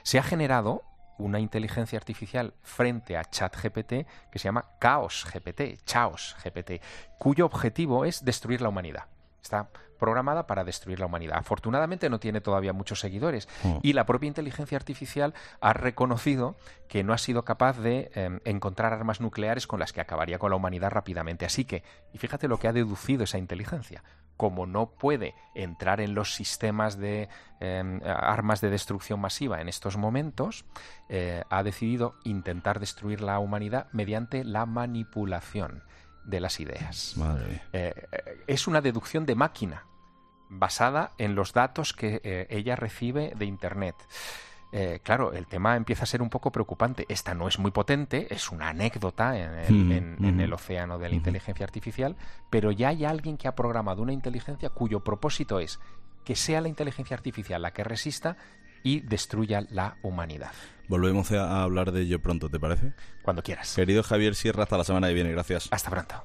Se ha generado una inteligencia artificial frente a ChatGPT que se llama Chaos GPT, cuyo objetivo es destruir la humanidad. Está programada para destruir la humanidad. Afortunadamente no tiene todavía muchos seguidores y la propia inteligencia artificial ha reconocido que no ha sido capaz de encontrar armas nucleares con las que acabaría con la humanidad rápidamente. Así que, y fíjate lo que ha deducido esa inteligencia, como no puede entrar en los sistemas de armas de destrucción masiva en estos momentos, ha decidido intentar destruir la humanidad mediante la manipulación de las ideas. Madre mía. Es una deducción de máquina basada en los datos que ella recibe de Internet. Claro, el tema empieza a ser un poco preocupante. Esta no es muy potente, es una anécdota en el océano de la inteligencia artificial, pero ya hay alguien que ha programado una inteligencia cuyo propósito es que sea la inteligencia artificial la que resista y destruya la humanidad. Volvemos a hablar de ello pronto, ¿te parece? Cuando quieras. Querido Javier Sierra, hasta la semana que viene. Gracias. Hasta pronto.